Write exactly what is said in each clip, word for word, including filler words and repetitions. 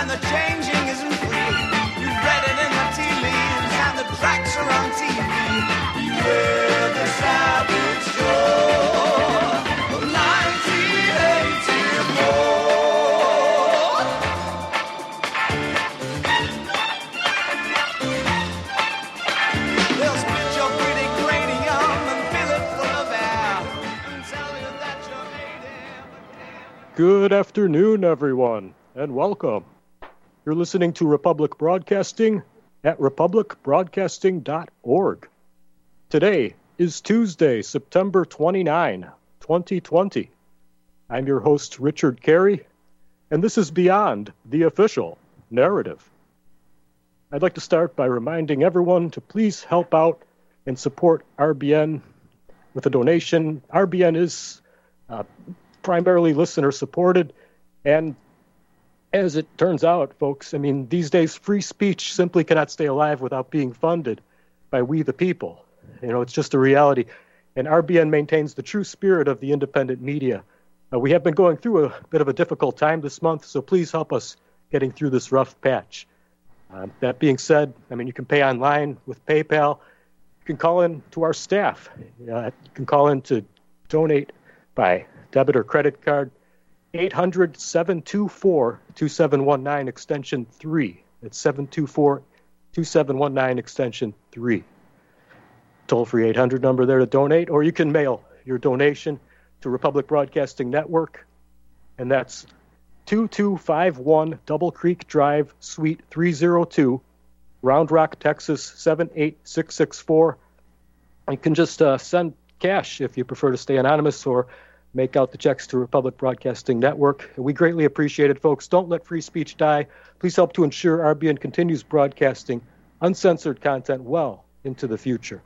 and the changing isn't free. You've read it in the tea leaves and the tracks are on T V. Beware the savage shore of nineteen eighty-four. They'll split your pretty cranium and fill it full of air and tell you that you're native. Good afternoon, everyone, and welcome. You're listening to Republic Broadcasting at republic broadcasting dot org. Today is Tuesday, September twenty-ninth, twenty twenty. I'm your host, Richard Carey, and this is Beyond the Official Narrative. I'd like to start by reminding everyone to please help out and support R B N with a donation. R B N is uh, primarily listener-supported, and as it turns out, folks, I mean, these days, free speech simply cannot stay alive without being funded by we the people. You know, it's just a reality. And R B N maintains the true spirit of the independent media. Uh, we have been going through a bit of a difficult time this month, so please help us getting through this rough patch. Um, that being said, I mean, you can pay online with PayPal. You can call in to our staff. Uh, you can call in to donate by debit or credit card. eight hundred, seven two four, two seven one nine, extension three. It's seven two four, two seven one nine, extension three. Toll-free eight hundred number there to donate, or you can mail your donation to Republic Broadcasting Network, and that's two two five one Double Creek Drive, Suite three oh two, Round Rock, Texas, seven eight six six four. You can just uh, send cash if you prefer to stay anonymous, or make out the checks to Republic Broadcasting Network. We greatly appreciate it, folks. Don't let free speech die. Please help to ensure R B N continues broadcasting uncensored content well into the future.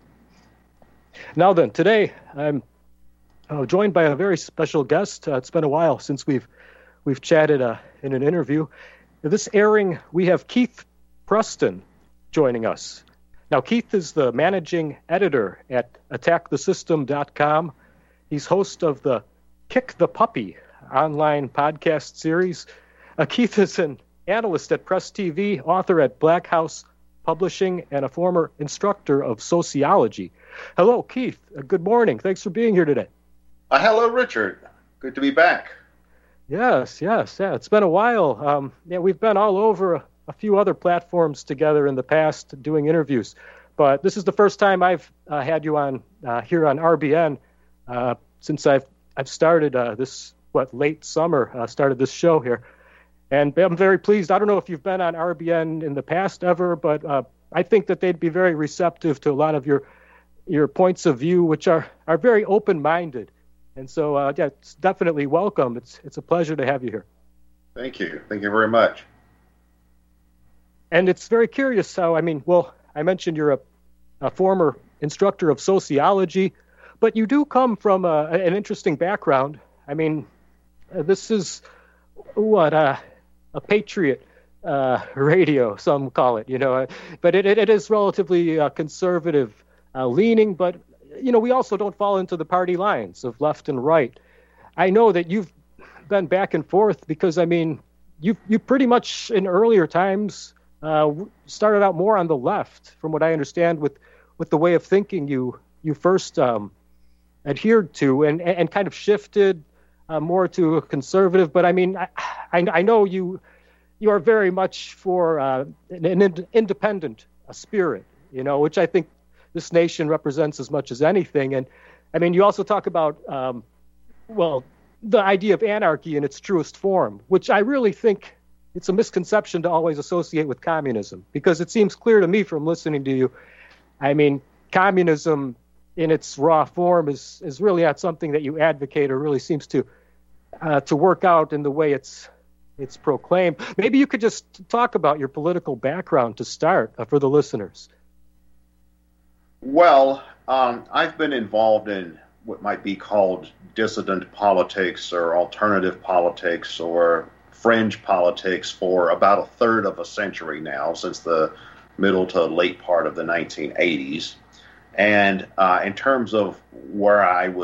Now then, today I'm uh, joined by a very special guest. Uh, it's been a while since we've we've chatted uh, in an interview. This airing, we have Keith Preston joining us. Now, Keith is the managing editor at attack the system dot com. He's host of the Kick the Puppy online podcast series. Uh, Keith is an analyst at Press T V, author at Black House Publishing, and a former instructor of sociology. Hello, Keith. Uh, good morning. Thanks for being here today. Uh, hello, Richard. Good to be back. Yes, yes, yeah. It's been a while. Um, yeah, we've been all over a, a few other platforms together in the past doing interviews, but this is the first time I've uh, had you on uh, here on R B N uh, since I've I've started uh, this, what, late summer, uh, started this show here. And I'm very pleased. I don't know if you've been on R B N in the past ever, but uh, I think that they'd be very receptive to a lot of your your points of view, which are, are very open-minded. And so, uh, yeah, it's definitely welcome. It's it's a pleasure to have you here. Thank you. Thank you very much. And it's very curious how, I mean, well, I mentioned you're a, a former instructor of sociology, but you do come from a, an interesting background. I mean, uh, this is, what, uh, a patriot uh, radio, some call it, you know. But it, it, it is relatively uh, conservative uh, leaning, but, you know, we also don't fall into the party lines of left and right. I know that you've been back and forth because, I mean, you you pretty much in earlier times uh, started out more on the left, from what I understand, with, with the way of thinking you, you first um, adhered to, and, and kind of shifted uh, more to a conservative. But I mean, I, I, I know you you are very much for uh, an, an independent uh, spirit, you know, which I think this nation represents as much as anything. And I mean, you also talk about, um, well, the idea of anarchy in its truest form, which I really think it's a misconception to always associate with communism, because it seems clear to me from listening to you. I mean, communism in its raw form is, is really not something that you advocate, or really seems to uh, to work out in the way it's it's proclaimed. Maybe you could just talk about your political background to start uh, for the listeners. Well, um, I've been involved in what might be called dissident politics or alternative politics or fringe politics for about a third of a century now, since the middle to late part of the nineteen eighties. And uh, in terms of where I was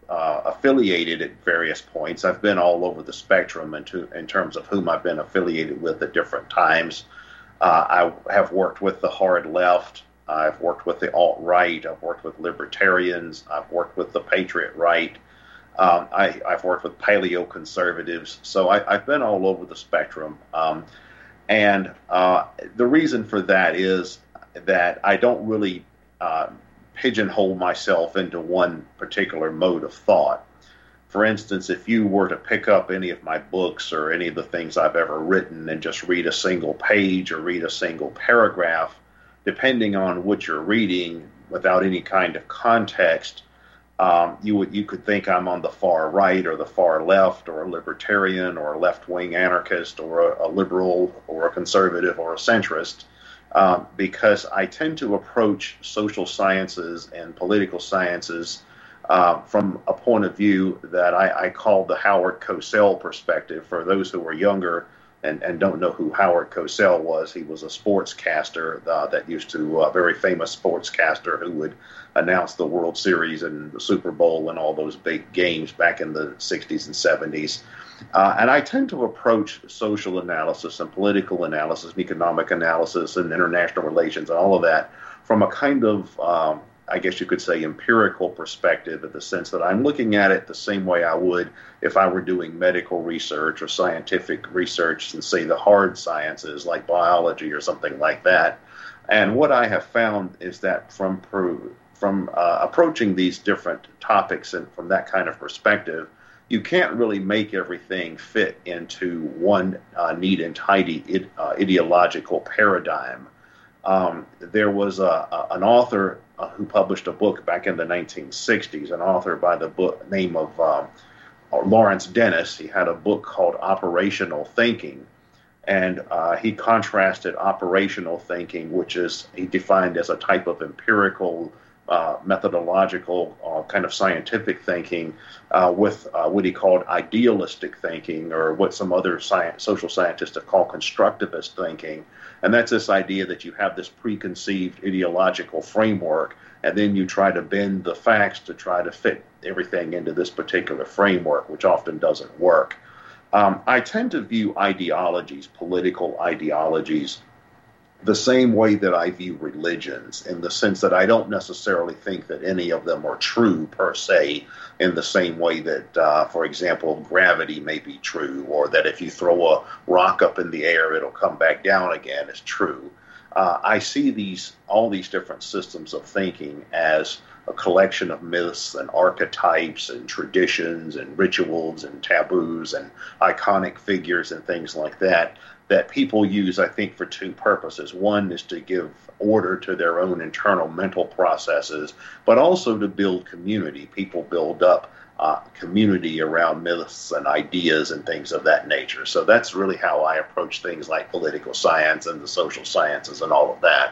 uh, affiliated at various points. I've been all over the spectrum in, to, in terms of whom I've been affiliated with at different times. Uh, I have worked with the hard left. I've worked with the alt-right. I've worked with libertarians. I've worked with the patriot right. Um, I, I've worked with paleo-conservatives. So I, I've been all over the spectrum. Um, and uh, the reason for that is that I don't really uh, pigeonhole myself into one particular mode of thought. For instance, if you were to pick up any of my books or any of the things I've ever written and just read a single page or read a single paragraph, depending on what you're reading, without any kind of context, um, you would you could think I'm on the far right or the far left or a libertarian or a left-wing anarchist or a, a liberal or a conservative or a centrist, um, because I tend to approach social sciences and political sciences uh, from a point of view that I, I call the Howard Cosell perspective. For those who are younger and, and don't know who Howard Cosell was, he was a sportscaster uh, that used to, a uh, very famous sportscaster who would announce the World Series and the Super Bowl and all those big games back in the sixties and seventies. Uh, and I tend to approach social analysis and political analysis and economic analysis and international relations and all of that from a kind of, um, I guess you could say, empirical perspective, in the sense that I'm looking at it the same way I would if I were doing medical research or scientific research in, say, the hard sciences like biology or something like that. And what I have found is that from from uh, approaching these different topics and from that kind of perspective, you can't really make everything fit into one uh, neat and tidy id- uh, ideological paradigm. Um, there was a, a, an author uh, who published a book back in the nineteen sixties, an author by the book, name of um, Lawrence Dennis. He had a book called Operational Thinking, and uh, he contrasted operational thinking, which is he defined as a type of empirical, uh, methodological, uh, kind of scientific thinking, uh, with uh, what he called idealistic thinking, or what some other science, social scientists have called constructivist thinking. And that's this idea that you have this preconceived ideological framework, and then you try to bend the facts to try to fit everything into this particular framework, which often doesn't work. Um, I tend to view ideologies, political ideologies, the same way that I view religions, in the sense that I don't necessarily think that any of them are true per se, in the same way that, uh, for example, gravity may be true, or that if you throw a rock up in the air, it'll come back down again is true. Uh, I see these all these different systems of thinking as a collection of myths and archetypes and traditions and rituals and taboos and iconic figures and things like that, that people use, I think, for two purposes. One is to give order to their own internal mental processes, but also to build community. People build up uh, community around myths and ideas and things of that nature. So that's really how I approach things like political science and the social sciences and all of that.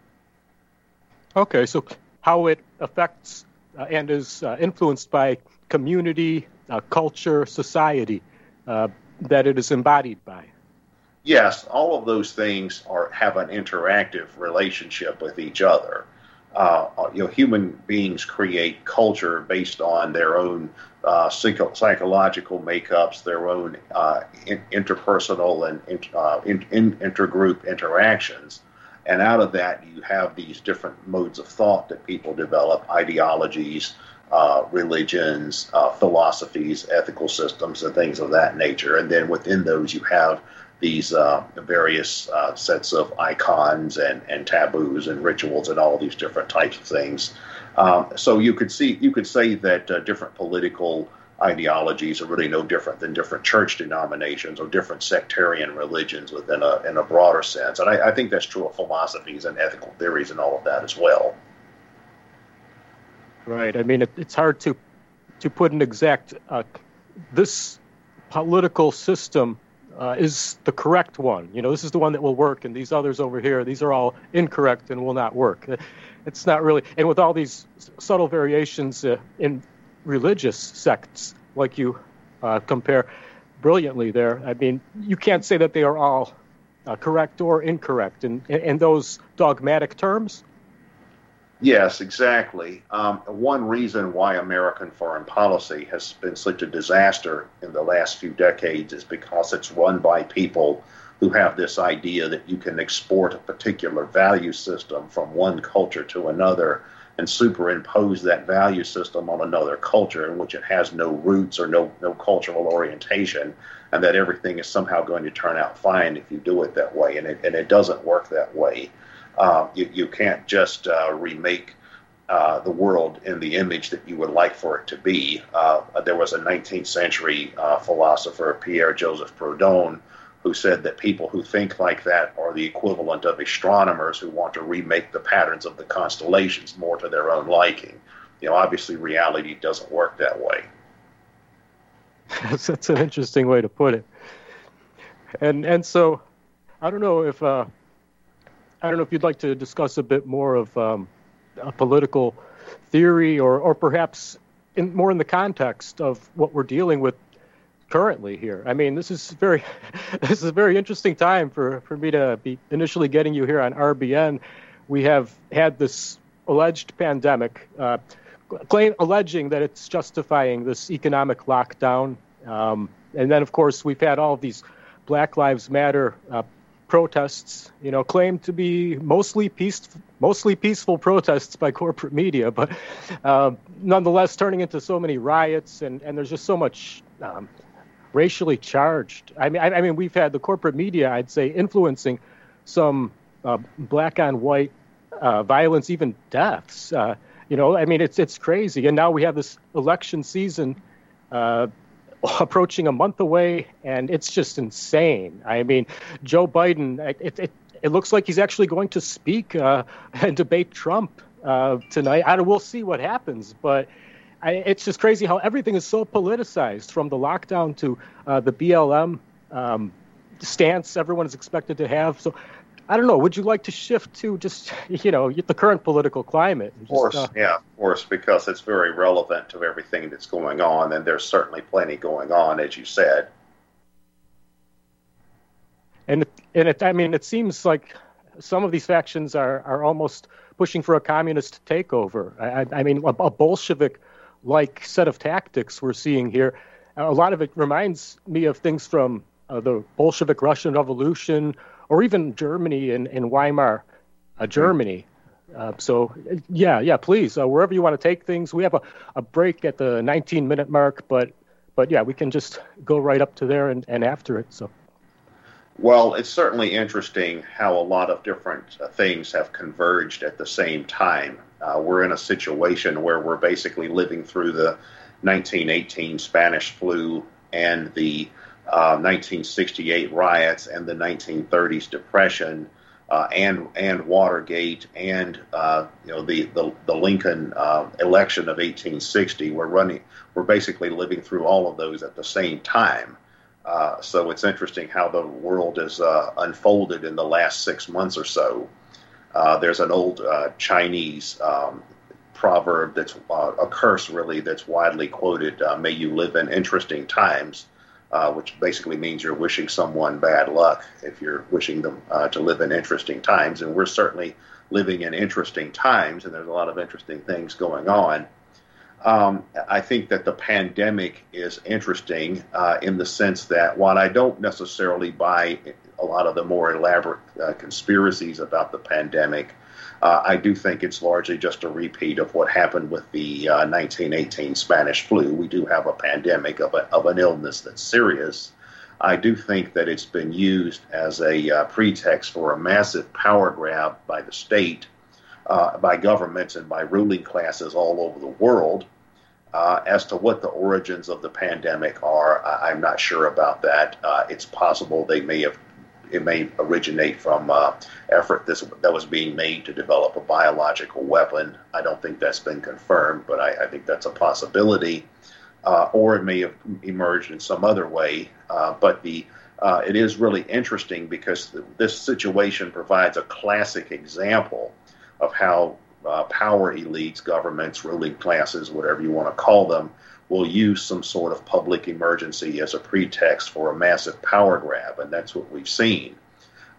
Okay, so how it affects uh, and is uh, influenced by community, uh, culture, society uh, that it is embodied by. Yes, all of those things are have an interactive relationship with each other. Uh, you know, human beings create culture based on their own uh, psycho- psychological makeups, their own uh, in- interpersonal and uh, in- in- intergroup interactions. And out of that, you have these different modes of thought that people develop, ideologies, uh, religions, uh, philosophies, ethical systems, and things of that nature. And then within those, you have these uh, various uh, sets of icons and, and taboos and rituals and all these different types of things. Um, so you could see, you could say that uh, different political ideologies are really no different than different church denominations or different sectarian religions within a in a broader sense. And I, I think that's true of philosophies and ethical theories and all of that as well. Right. I mean, it, it's hard to to put an exact. Uh, this political system uh, is the correct one. You know, this is the one that will work, and these others over here, these are all incorrect and will not work. It's not really. And with all these subtle variations uh, in religious sects, like you uh, compare brilliantly there, I mean, you can't say that they are all uh, correct or incorrect in, in, in those dogmatic terms. Yes, exactly. Um, one reason why American foreign policy has been such a disaster in the last few decades is because it's run by people who have this idea that you can export a particular value system from one culture to another and superimpose that value system on another culture in which it has no roots or no, no cultural orientation, and that everything is somehow going to turn out fine if you do it that way. And it, and it doesn't work that way. Uh, you, you can't just uh, remake uh, the world in the image that you would like for it to be. Uh, there was a nineteenth century uh, philosopher, Pierre-Joseph Proudhon, who said that people who think like that are the equivalent of astronomers who want to remake the patterns of the constellations more to their own liking. You know, obviously reality doesn't work that way. That's, that's an interesting way to put it. And and so, I don't know if uh, I don't know if you'd like to discuss a bit more of um, a political theory, or or perhaps in, more in the context of what we're dealing with currently here. I mean, this is very this is a very interesting time for, for me to be initially getting you here on R B N. We have had this alleged pandemic, uh, claim alleging that it's justifying this economic lockdown, um, and then of course we've had all of these Black Lives Matter uh, protests, you know, claimed to be mostly peace, mostly peaceful protests by corporate media, but uh, nonetheless turning into so many riots, and, and there's just so much um, racially charged. I mean, I, I mean, we've had the corporate media, I'd say, influencing some uh, black on white uh, violence, even deaths. Uh, you know, I mean, it's it's crazy. And now we have this election season uh, approaching a month away, and it's just insane. I mean, Joe Biden, it it, it looks like he's actually going to speak uh, and debate Trump uh, tonight. I don't, we'll see what happens, but I, it's just crazy how everything is so politicized, from the lockdown to uh, the B L M um, stance everyone is expected to have. So I don't know. Would you like to shift to just, you know, the current political climate? Of course, just, uh, yeah, of course, because it's very relevant to everything that's going on, and there's certainly plenty going on, as you said. And and it, I mean, it seems like some of these factions are, are almost pushing for a communist takeover. I, I mean, a, a Bolshevik-like set of tactics we're seeing here. A lot of it reminds me of things from uh, the Bolshevik Russian Revolution, or even Germany in, in Weimar, uh, Germany. Uh, so, yeah, yeah, please, uh, wherever you want to take things. We have a, a break at the nineteen-minute mark, but, but yeah, we can just go right up to there and, and after it. So. Well, it's certainly interesting how a lot of different uh, things have converged at the same time. Uh, we're in a situation where we're basically living through the nineteen eighteen Spanish flu and the uh, nineteen sixty-eight riots and the nineteen thirties depression, uh, and and Watergate, and uh, you know the the, the Lincoln uh, election of eighteen sixty. We're running. We're basically living through all of those at the same time. Uh, so it's interesting how the world has uh, unfolded in the last six months or so. Uh, there's an old uh, Chinese um, proverb that's uh, a curse, really, that's widely quoted, uh, may you live in interesting times, uh, which basically means you're wishing someone bad luck if you're wishing them uh, to live in interesting times. And we're certainly living in interesting times, and there's a lot of interesting things going on. Um, I think that the pandemic is interesting uh, in the sense that while I don't necessarily buy a lot of the more elaborate uh, conspiracies about the pandemic, uh, I do think it's largely just a repeat of what happened with the uh, nineteen eighteen Spanish flu. We do have a pandemic of, a, of an illness that's serious. I do think that it's been used as a uh, pretext for a massive power grab by the state, Uh, by governments and by ruling classes all over the world. Uh, as to what the origins of the pandemic are, I, I'm not sure about that. Uh, it's possible they may have, it may originate from uh, effort this, that was being made to develop a biological weapon. I don't think that's been confirmed, but I, I think that's a possibility. Uh, or it may have emerged in some other way. Uh, but the uh, it is really interesting because th- this situation provides a classic example of how uh, power elites, governments, ruling classes, whatever you want to call them, will use some sort of public emergency as a pretext for a massive power grab, and that's what we've seen.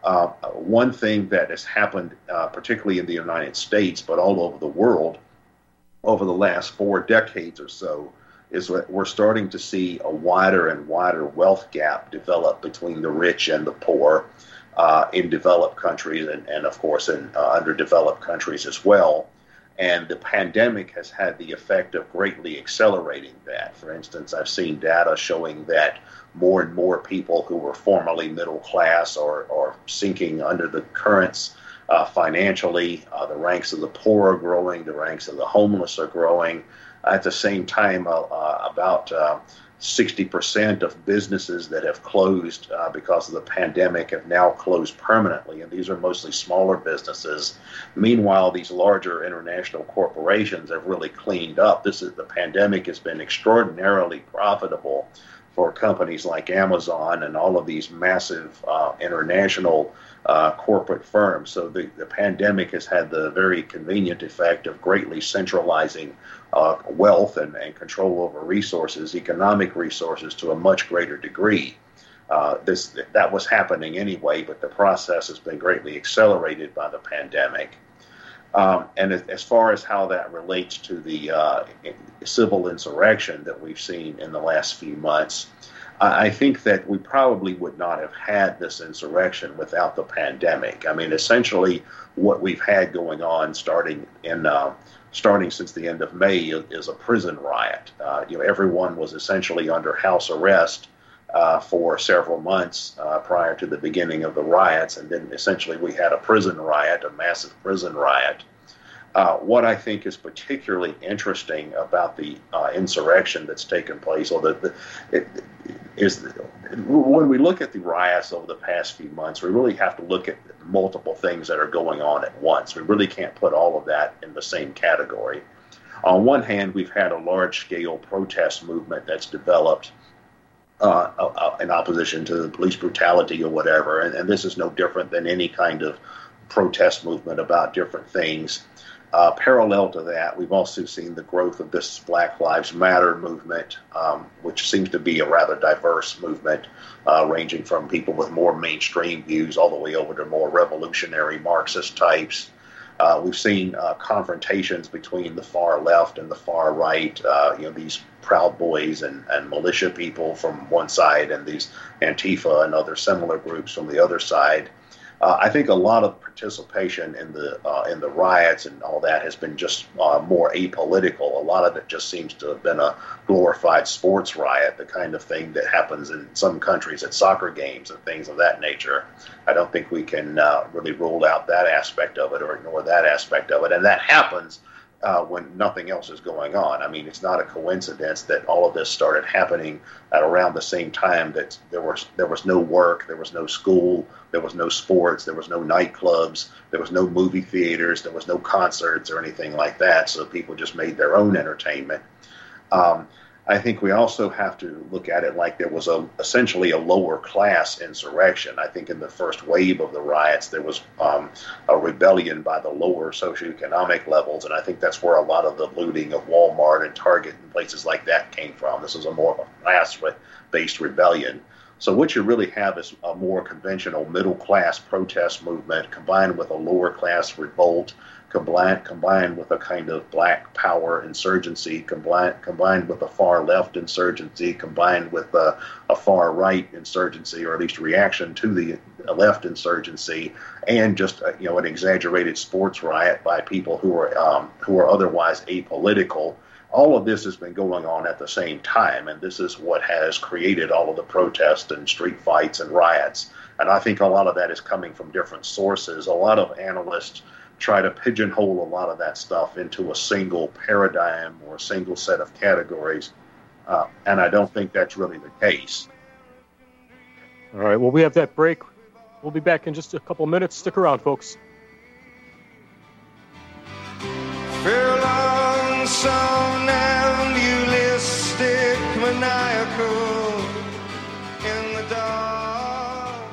Uh, one thing that has happened, uh, particularly in the United States, but all over the world, over the last four decades or so, is that we're starting to see a wider and wider wealth gap develop between the rich and the poor uh, in developed countries and, and of course, in uh, underdeveloped countries as well. And the pandemic has had the effect of greatly accelerating that. For instance, I've seen data showing that more and more people who were formerly middle class are, are sinking under the currents uh, financially. Uh, the ranks of the poor are growing. The ranks of the homeless are growing. At the same time, uh, uh, about uh, sixty percent of businesses that have closed uh, because of the pandemic have now closed permanently, and these are mostly smaller businesses. Meanwhile, these larger international corporations have really cleaned up. This is the pandemic has been extraordinarily profitable for companies like Amazon and all of these massive uh, international uh, corporate firms. So the, the pandemic has had the very convenient effect of greatly centralizing uh, wealth and, and control over resources, economic resources, to a much greater degree. Uh, this that was happening anyway, but the process has been greatly accelerated by the pandemic. Um, and as far as how that relates to the uh, civil insurrection that we've seen in the last few months, I think that we probably would not have had this insurrection without the pandemic. I mean, essentially, what we've had going on starting in uh, starting since the end of May is a prison riot. Uh, you know, everyone was essentially under house arrest uh, for several months uh, prior to the beginning of the riots, and then essentially we had a prison riot, a massive prison riot. Uh, what I think is particularly interesting about the uh, insurrection that's taken place, or the, the it, is the, when we look at the riots over the past few months, we really have to look at multiple things that are going on at once. We really can't put all of that in the same category. On one hand, we've had a large-scale protest movement that's developed uh, uh, in opposition to police brutality or whatever, and, and this is no different than any kind of protest movement about different things. Uh, parallel to that, we've also seen the growth of this Black Lives Matter movement, um, which seems to be a rather diverse movement, uh, ranging from people with more mainstream views all the way over to more revolutionary Marxist types. Uh, we've seen uh, confrontations between the far left and the far right, uh, you know, these Proud Boys and, and militia people from one side and these Antifa and other similar groups from the other side. Uh, I think a lot of participation in the uh, in the riots and all that has been just uh, more apolitical. A lot of it just seems to have been a glorified sports riot, the kind of thing that happens in some countries at soccer games and things of that nature. I don't think we can uh, really rule out that aspect of it or ignore that aspect of it. And that happens uh, when nothing else is going on. I mean, it's not a coincidence that all of this started happening at around the same time that there was there was no work, there was no school, there was no sports, there was no nightclubs, there was no movie theaters, there was no concerts or anything like that. So people just made their own entertainment. Um, I think we also have to look at it like there was a essentially a lower class insurrection. I think in the first wave of the riots, there was um, a rebellion by the lower socioeconomic levels, and I think that's where a lot of the looting of Walmart and Target and places like that came from. This is a more of a class-based rebellion. So what you really have is a more conventional middle-class protest movement combined with a lower-class revolt, combined, combined with a kind of black power insurgency, combined, combined with a far-left insurgency, combined with a, a far-right insurgency, or at least reaction to the left insurgency, and just uh, you know an exaggerated sports riot by people who are um, who are otherwise apolitical. All of this has been going on at the same time, and this is what has created all of the protests and street fights and riots. And I think a lot of that is coming from different sources. A lot of analysts try to pigeonhole a lot of that stuff into a single paradigm or a single set of categories, uh, and I don't think that's really the case. All right, well, we have that break. We'll be back in just a couple minutes. Stick around, folks. Some nihilistic, maniacal in the dark.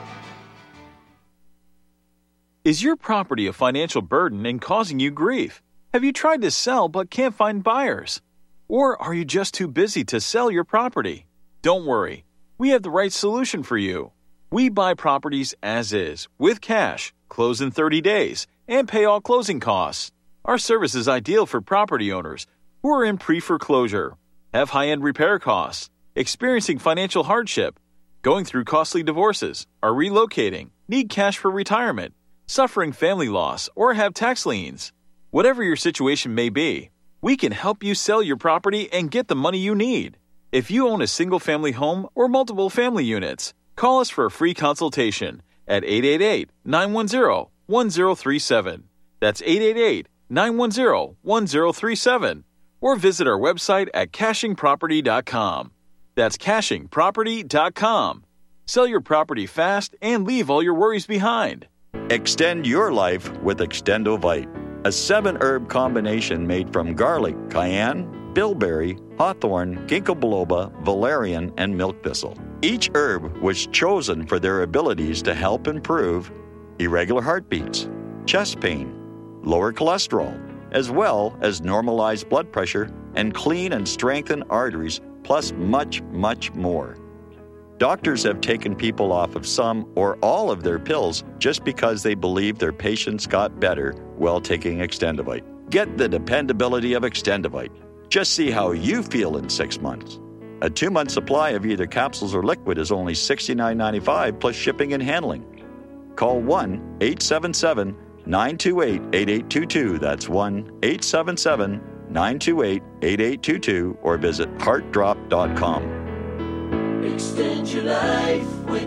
Is your property a financial burden and causing you grief? Have you tried to sell but can't find buyers? Or are you just too busy to sell your property? Don't worry, we have the right solution for you. We buy properties as is, with cash, close in thirty days, and pay all closing costs. Our service is ideal for property owners who are in pre-foreclosure, have high-end repair costs, experiencing financial hardship, going through costly divorces, are relocating, need cash for retirement, suffering family loss, or have tax liens. Whatever your situation may be, we can help you sell your property and get the money you need. If you own a single-family home or multiple family units, call us for a free consultation at eight eight eight, nine one zero, one zero three seven. That's eight eight eight, nine one zero, one zero three seven. Or visit our website at caching property dot com. That's caching property dot com. Sell your property fast and leave all your worries behind. Extend your life with Extendovite, a seven-herb combination made from garlic, cayenne, bilberry, hawthorn, ginkgo biloba, valerian, and milk thistle. Each herb was chosen for their abilities to help improve irregular heartbeats, chest pain, lower cholesterol, as well as normalize blood pressure and clean and strengthen arteries, plus much, much more. Doctors have taken people off of some or all of their pills just because they believe their patients got better while taking Extendovite. Get the dependability of Extendovite. Just see how you feel in six months. A two-month supply of either capsules or liquid is only sixty-nine ninety-five plus shipping and handling. Call one eight seven seven, nine two eight, eight eight two two. That's one eight seven seven, nine two eight, eight eight two two or visit heart drop dot com. Extend your life with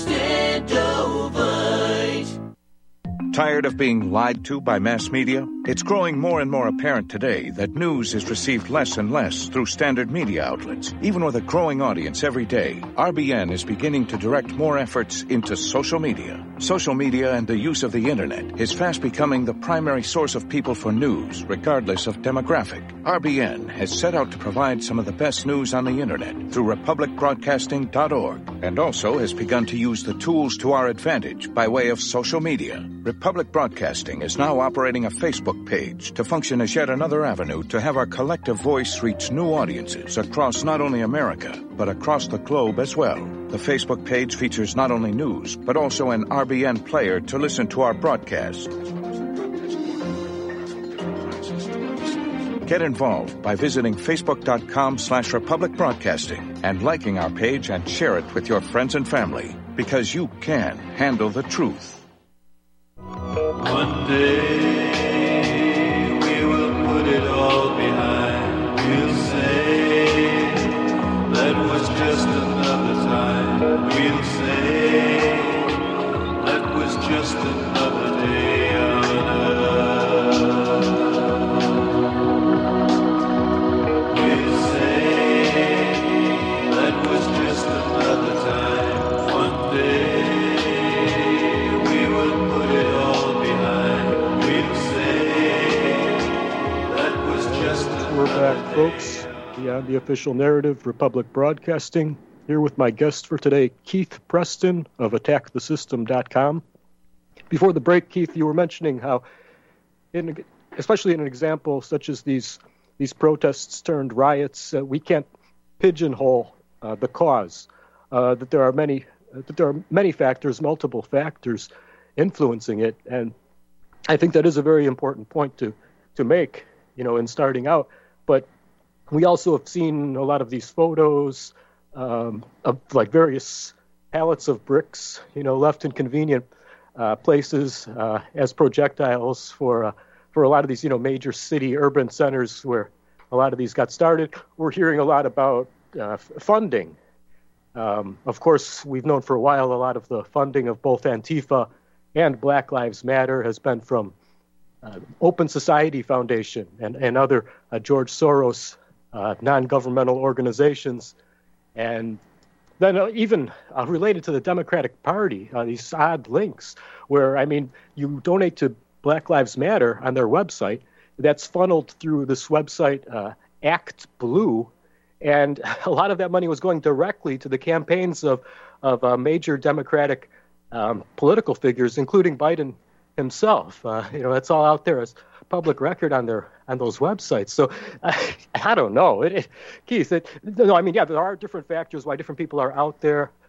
Extendovite. Tired of being lied to by mass media? It's growing more and more apparent today that news is received less and less through standard media outlets. Even with a growing audience every day, R B N is beginning to direct more efforts into social media. Social media and the use of the internet is fast becoming the primary source of people for news, regardless of demographic. R B N has set out to provide some of the best news on the internet through republic broadcasting dot org, and also has begun to use the tools to our advantage by way of social media. Republic Broadcasting is now operating a Facebook page to function as yet another avenue to have our collective voice reach new audiences across not only America, but across the globe as well. The Facebook page features not only news, but also an R B N player to listen to our broadcasts. Get involved by visiting facebook.com slash Republic Broadcasting and liking our page and share it with your friends and family, because you can handle the truth. One day we will put it all behind. We'll say that was just another time. We'll say that was just another day on earth. We'll say that was just another time. One day we will put it all behind. We'll say that was just another We're back, day. folks. Beyond the Official Narrative, Republic Broadcasting. Here with my guest for today, Keith Preston of attack the system dot com. Before the break, Keith, you were mentioning how, in, especially in an example such as these these protests turned riots, uh, we can't pigeonhole uh, the cause. Uh, that there are many uh, that there are many factors, multiple factors, influencing it, and I think that is a very important point to to make. You know, in starting out, but we also have seen a lot of these photos um, of like various pallets of bricks, you know, left in convenient uh, places uh, as projectiles for uh, for a lot of these, you know, major city urban centers where a lot of these got started. We're hearing a lot about uh, f- funding. Um, of course, we've known for a while a lot of the funding of both Antifa and Black Lives Matter has been from uh, Open Society Foundation and, and other uh, George Soros uh, non-governmental organizations. And then uh, even uh, related to the Democratic Party, uh, these odd links where, I mean, you donate to Black Lives Matter on their website. That's funneled through this website, uh, Act Blue. And a lot of that money was going directly to the campaigns of, of uh, major Democratic um, political figures, including Biden himself. Uh, you know, that's all out there as public record on their on those websites. So I, I don't know, it, it, Keith. It, no, I mean, yeah, there are different factors why different people are out there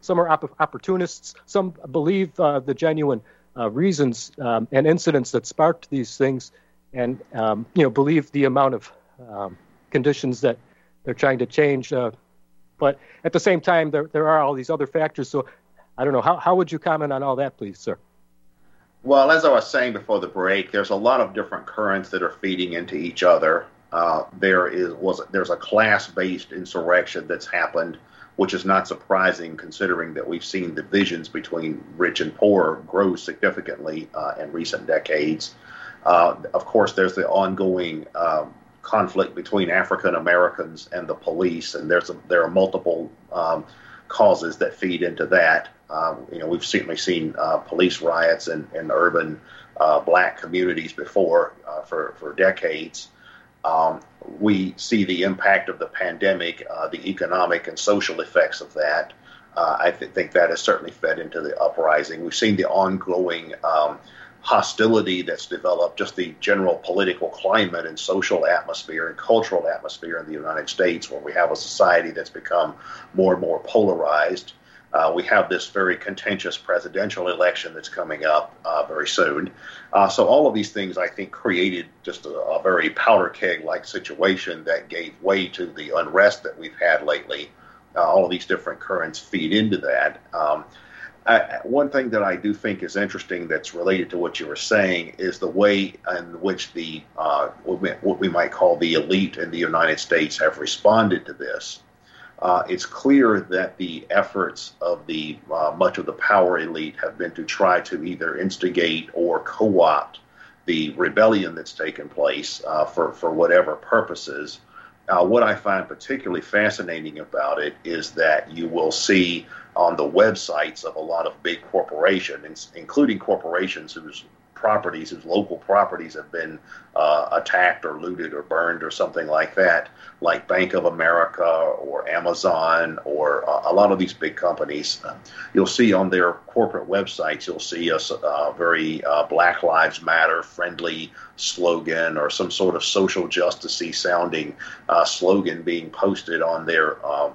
some are opp- opportunists. Some believe uh, the genuine uh, reasons um, and incidents that sparked these things, and um, you know believe the amount of um, conditions that they're trying to change. Uh, but at the same time, there there are all these other factors. So I don't know. How how would you comment on all that, please, sir? Well, as I was saying before the break, there's a lot of different currents that are feeding into each other. Uh, there is was there's a class-based insurrection that's happened, which is not surprising considering that we've seen divisions between rich and poor grow significantly uh, in recent decades. Uh, of course, there's the ongoing um, conflict between African Americans and the police, and there's a, there are multiple um, causes that feed into that. Um, you know, we've certainly seen uh, police riots in, in urban uh, black communities before uh, for, for decades. Um, we see the impact of the pandemic, uh, the economic and social effects of that. Uh, I th- think that has certainly fed into the uprising. We've seen the ongoing um, hostility that's developed, just the general political climate and social atmosphere and cultural atmosphere in the United States, where we have a society that's become more and more polarized. Uh, we have this very contentious presidential election that's coming up uh, very soon. Uh, so all of these things, I think, created just a, a very powder keg-like situation that gave way to the unrest that we've had lately. Uh, all of these different currents feed into that. Um, I, one thing that I do think is interesting that's related to what you were saying is the way in which the uh, what, we, what we might call the elite in the United States have responded to this. Uh, it's clear that the efforts of the uh, much of the power elite have been to try to either instigate or co-opt the rebellion that's taken place uh, for, for whatever purposes. Uh, what I find particularly fascinating about it is that you will see on the websites of a lot of big corporations, including corporations whose properties, whose local properties have been uh, attacked or looted or burned or something like that, like Bank of America or Amazon or uh, a lot of these big companies. Uh, you'll see on their corporate websites, you'll see a uh, very uh, Black Lives Matter friendly slogan or some sort of social justice-y sounding uh, slogan being posted on their um,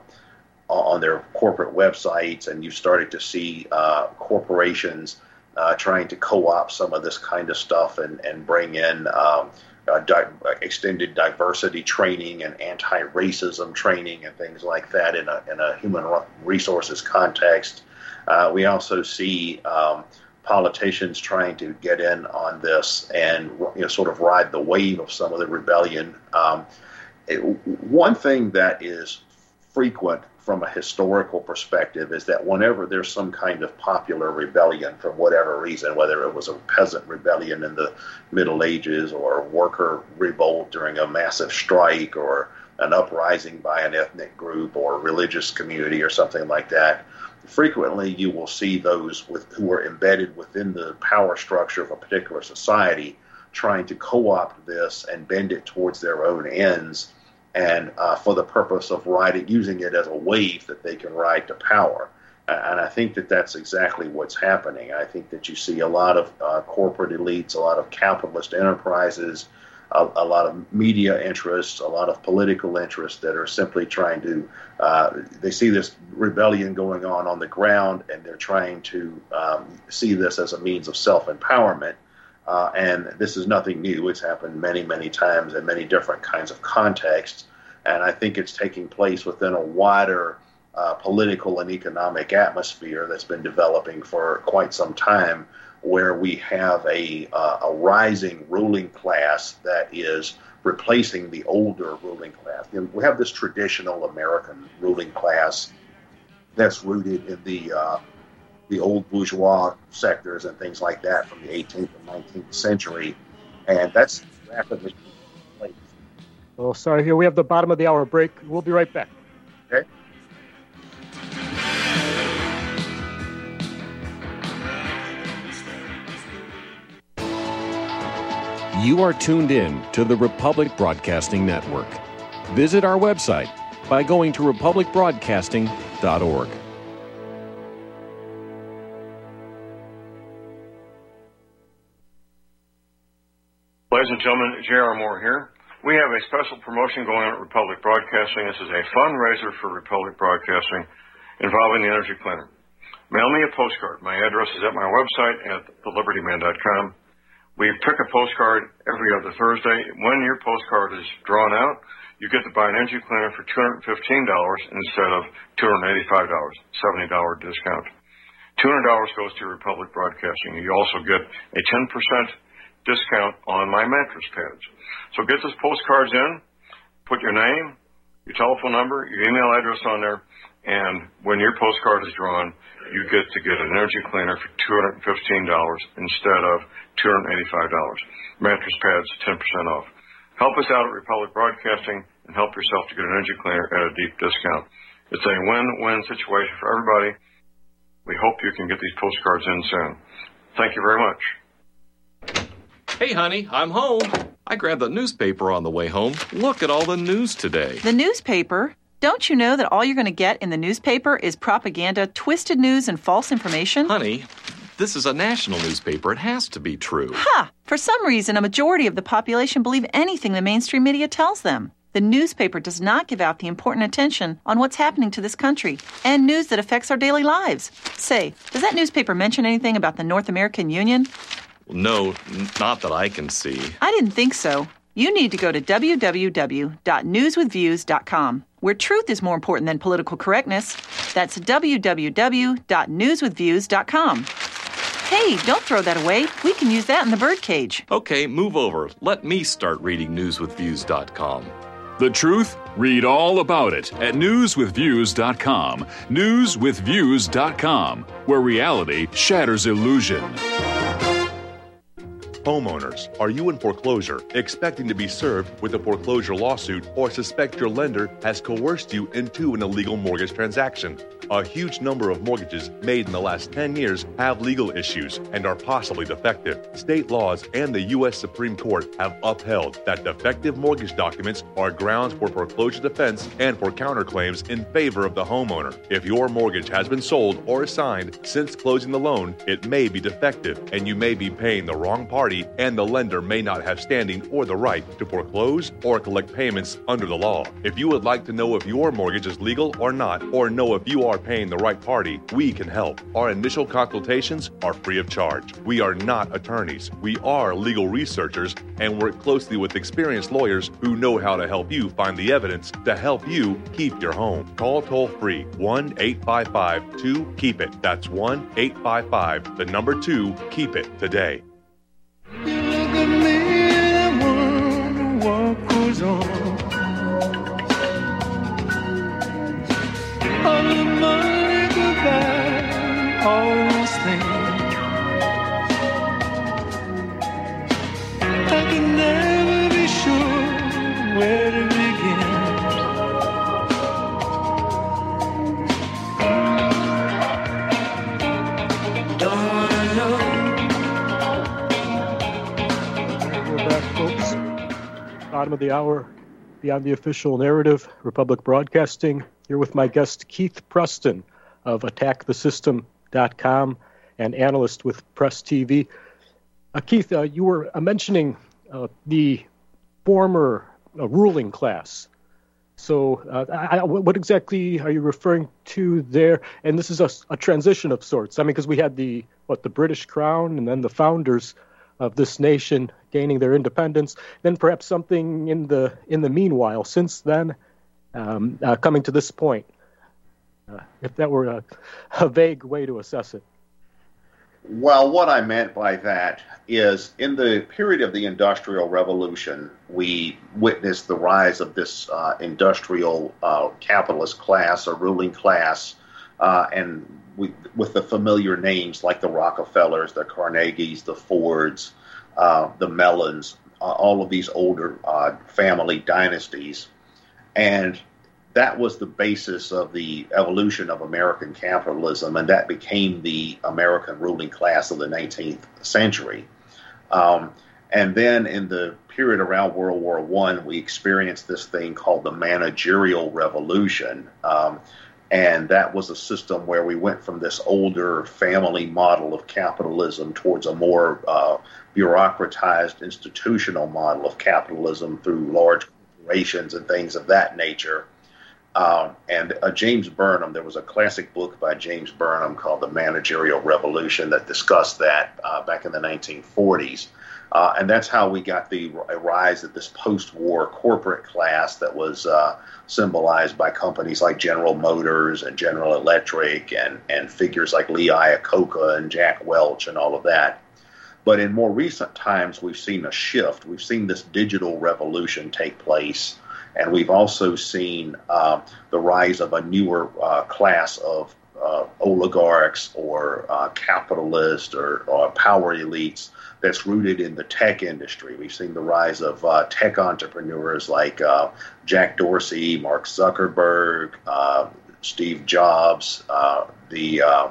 on their corporate websites, and you started to see uh, corporations Uh, trying to co-opt some of this kind of stuff and, and bring in um, uh, di- extended diversity training and anti-racism training and things like that in a, in a human resources context. Uh, we also see um, politicians trying to get in on this and you know, sort of ride the wave of some of the rebellion. Um, it, one thing that is frequent from a historical perspective is that whenever there's some kind of popular rebellion for whatever reason, whether it was a peasant rebellion in the Middle Ages or a worker revolt during a massive strike or an uprising by an ethnic group or a religious community or something like that, frequently you will see those with, who are embedded within the power structure of a particular society trying to co-opt this and bend it towards their own ends, and uh, for the purpose of riding, using it as a wave that they can ride to power. And I think that that's exactly what's happening. I think that you see a lot of uh, corporate elites, a lot of capitalist enterprises, a, a lot of media interests, a lot of political interests that are simply trying to, uh, they see this rebellion going on on the ground, and they're trying to um, see this as a means of self-empowerment. Uh, and this is nothing new. It's happened many, many times in many different kinds of contexts. And I think it's taking place within a wider uh, political and economic atmosphere that's been developing for quite some time, where we have a, uh, a rising ruling class that is replacing the older ruling class. You know, we have this traditional American ruling class that's rooted in the uh, the old bourgeois sectors and things like that from the eighteenth and nineteenth century, and that's rapidly replaced. Oh, sorry, here we have the bottom of the hour break. We'll be right back. Okay. You are tuned in to the Republic Broadcasting Network. Visit our website by going to republic broadcasting dot org. Ladies and gentlemen, J R. Moore here. We have a special promotion going on at Republic Broadcasting. This is a fundraiser for Republic Broadcasting involving the Energy Planner. Mail me a postcard. My address is at my website at the liberty man dot com. We pick a postcard every other Thursday. When your postcard is drawn out, you get to buy an energy cleaner for two hundred fifteen dollars instead of two hundred eighty-five dollars, seventy dollars discount. two hundred dollars goes to Republic Broadcasting. You also get a ten percent discount on my mattress pads. So get those postcards in, put your name, your telephone number, your email address on there, and when your postcard is drawn, you get to get an energy cleaner for two hundred fifteen dollars instead of two hundred eighty-five dollars. Mattress pads, ten percent off. Help us out at Republic Broadcasting and help yourself to get an energy cleaner at a deep discount. It's a win-win situation for everybody. We hope you can get these postcards in soon. Thank you very much. Hey, honey, I'm home. I grabbed the newspaper on the way home. Look at all the news today. The newspaper? Don't you know that all you're going to get in the newspaper is propaganda, twisted news, and false information? Honey, this is a national newspaper. It has to be true. Ha! For some reason, a majority of the population believe anything the mainstream media tells them. The newspaper does not give out the important attention on what's happening to this country and news that affects our daily lives. Say, does that newspaper mention anything about the North American Union? No, not that I can see. I didn't think so. You need to go to w w w dot news with views dot com, where truth is more important than political correctness. That's w w w dot news with views dot com. Hey, don't throw that away. We can use that in the birdcage. Okay, move over. Let me start reading news with views dot com. The truth? Read all about it at news with views dot com. news with views dot com, where reality shatters illusion. Homeowners, are you in foreclosure, expecting to be served with a foreclosure lawsuit, or suspect your lender has coerced you into an illegal mortgage transaction? A huge number of mortgages made in the last ten years have legal issues and are possibly defective. State laws and the U S Supreme Court have upheld that defective mortgage documents are grounds for foreclosure defense and for counterclaims in favor of the homeowner. If your mortgage has been sold or assigned since closing the loan, it may be defective and you may be paying the wrong party, and the lender may not have standing or the right to foreclose or collect payments under the law. If you would like to know if your mortgage is legal or not, or know if you are paying the right party, we can help. Our initial consultations are free of charge. We are not attorneys. We are legal researchers and work closely with experienced lawyers who know how to help you find the evidence to help you keep your home. Call toll-free one eight five five two keep it. That's one eight five five, the number two, keep it today. You look at me and I wonder what goes on. All the money to buy all those things, I can never be sure where to begin. Don't wanna know. Folks, bottom of the hour, Beyond the Official Narrative, Republic Broadcasting, here with my guest Keith Preston of attack the system dot com and analyst with Press T V. Uh, Keith, uh, you were uh, mentioning uh, the former uh, ruling class. So uh, I, what exactly are you referring to there? And this is a, a transition of sorts. I mean, because we had the, what, the British Crown and then the founders of this nation gaining their independence, then perhaps something in the in the meanwhile, since then, um, uh, coming to this point, uh, if that were a, a vague way to assess it. Well, what I meant by that is in the period of the Industrial Revolution, we witnessed the rise of this uh, industrial uh, capitalist class or ruling class, uh, and we, with the familiar names like the Rockefellers, the Carnegies, the Fords, uh, the Mellons, uh, all of these older uh, family dynasties. And that was the basis of the evolution of American capitalism, and that became the American ruling class of the nineteenth century. Um, and then in the period around World War One, we experienced this thing called the managerial revolution. Um, and that was a system where we went from this older family model of capitalism towards a more uh, bureaucratized institutional model of capitalism through large corporations and things of that nature. Um, and uh, James Burnham, there was a classic book by James Burnham called The Managerial Revolution that discussed that uh, back in the nineteen forties. Uh, and that's how we got the rise of this post-war corporate class that was uh, symbolized by companies like General Motors and General Electric and, and figures like Lee Iacocca and Jack Welch and all of that. But in more recent times, we've seen a shift. We've seen this digital revolution take place. And we've also seen uh, the rise of a newer uh, class of uh, oligarchs or uh, capitalists or, or power elites that's rooted in the tech industry. We've seen the rise of uh, tech entrepreneurs like uh, Jack Dorsey, Mark Zuckerberg, uh, Steve Jobs, uh, the uh,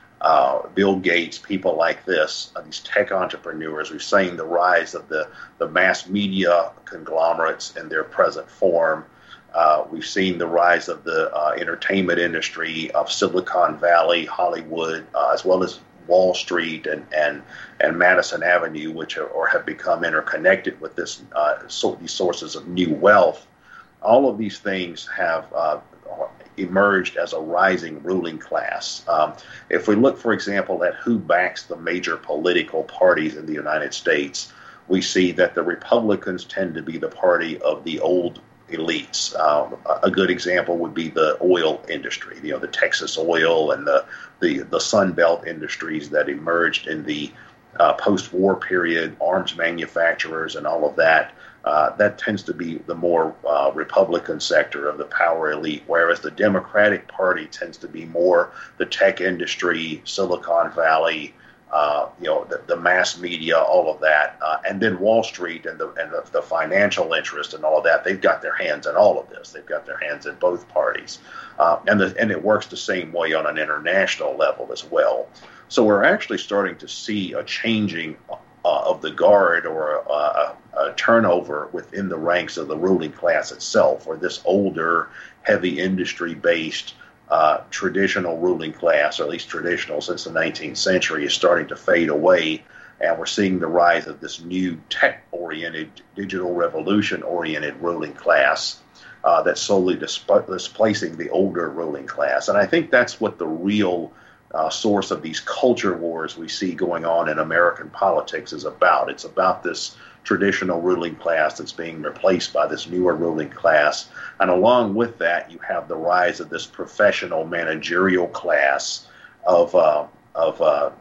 uh, Bill Gates, people like this, uh, these tech entrepreneurs. We've seen the rise of the, the mass media conglomerates in their present form. Uh, we've seen the rise of the uh, entertainment industry of Silicon Valley, Hollywood, uh, as well as Wall Street and, and, and Madison Avenue, which are, or have become interconnected with this uh, so, these sources of new wealth. All of these things have uh, emerged as a rising ruling class. Um, if we look, for example, at who backs the major political parties in the United States, we see that the Republicans tend to be the party of the old elites. Um, a good example would be the oil industry, you know, the Texas oil and the the, the Sun Belt industries that emerged in the uh, post-war period, arms manufacturers and all of that. Uh, that tends to be the more uh, Republican sector of the power elite, whereas the Democratic Party tends to be more the tech industry, Silicon Valley, Uh, you know, the, the mass media, all of that, uh, and then Wall Street and the and the, the financial interest and all of that. They've got their hands in all of this. They've got their hands in both parties, uh, and the, and it works the same way on an international level as well. So we're actually starting to see a changing uh, of the guard or a, a, a turnover within the ranks of the ruling class itself, or this older, heavy industry-based Uh, traditional ruling class, or at least traditional since the nineteenth century, is starting to fade away, and we're seeing the rise of this new tech-oriented, digital revolution-oriented ruling class uh, that's slowly disp- displacing the older ruling class. And I think that's what the real uh, source of these culture wars we see going on in American politics is about. It's about this traditional ruling class that's being replaced by this newer ruling class. And along with that, you have the rise of this professional managerial class of uh, of uh,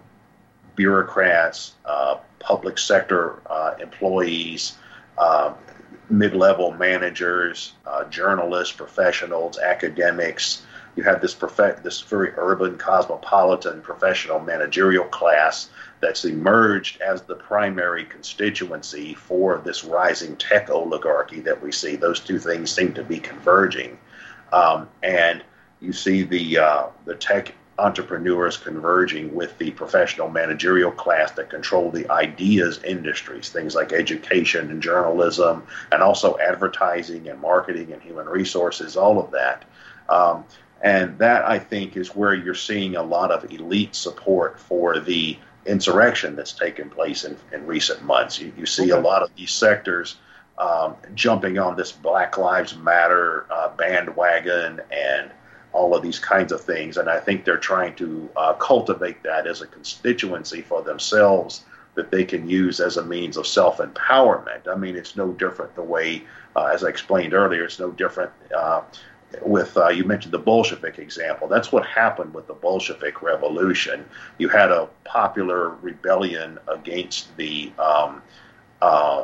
bureaucrats, uh, public sector uh, employees, uh, mid-level managers, uh, journalists, professionals, academics. You have this prof- this very urban, cosmopolitan, professional managerial class that's emerged as the primary constituency for this rising tech oligarchy that we see. Those two things seem to be converging. Um, and you see the uh, the tech entrepreneurs converging with the professional managerial class that control the ideas industries, things like education and journalism, and also advertising and marketing and human resources, all of that. Um, and that, I think, is where you're seeing a lot of elite support for the insurrection that's taken place in, in recent months. You, you see okay. a lot of these sectors um, jumping on this Black Lives Matter uh, bandwagon and all of these kinds of things. And I think they're trying to uh, cultivate that as a constituency for themselves that they can use as a means of self-empowerment. I mean, it's no different the way, uh, as I explained earlier, it's no different uh, with, uh, you mentioned the Bolshevik example. That's what happened with the Bolshevik Revolution. You had a popular rebellion against the um, uh,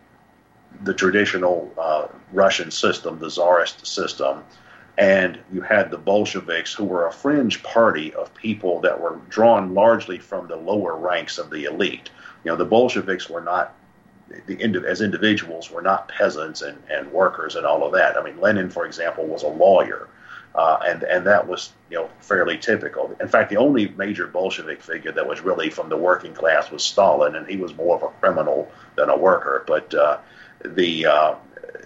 the traditional uh, Russian system, the Tsarist system, and you had the Bolsheviks, who were a fringe party of people that were drawn largely from the lower ranks of the elite. You know, the Bolsheviks were not, the as individuals, were not peasants and, and workers and all of that. I mean, Lenin, for example, was a lawyer, uh, and and that was, you know, fairly typical. In fact, the only major Bolshevik figure that was really from the working class was Stalin, and he was more of a criminal than a worker. But uh, the uh,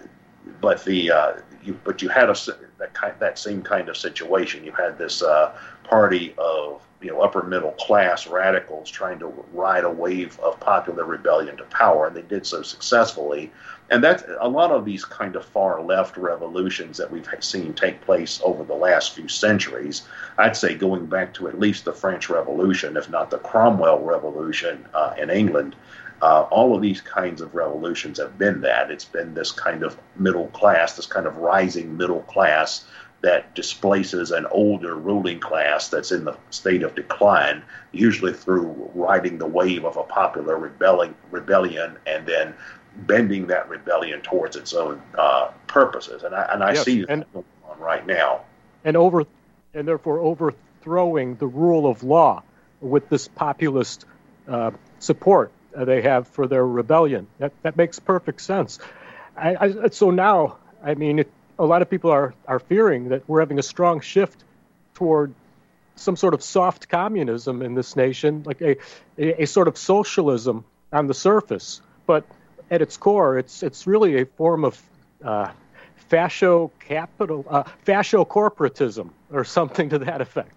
but the uh, you, but you had a that kind, that same kind of situation. You had this uh, party of you know, upper middle class radicals trying to ride a wave of popular rebellion to power, and they did so successfully. And that's a lot of these kind of far left revolutions that we've seen take place over the last few centuries. I'd say going back to at least the French Revolution, if not the Cromwell Revolution uh, in England. Uh, all of these kinds of revolutions have been that. It's been this kind of middle class, this kind of rising middle class that displaces an older ruling class that's in the state of decline, usually through riding the wave of a popular rebelling, rebellion and then bending that rebellion towards its own uh, purposes. And I, and I yes, see that and, going on right now. And over, and therefore overthrowing the rule of law with this populist uh, support they have for their rebellion. That that makes perfect sense. I, I, so now, I mean, it, a lot of people are, are fearing that we're having a strong shift toward some sort of soft communism in this nation, like a, a, a sort of socialism on the surface. But at its core, it's it's really a form of uh, fascio capital, uh, fascio corporatism, or something to that effect.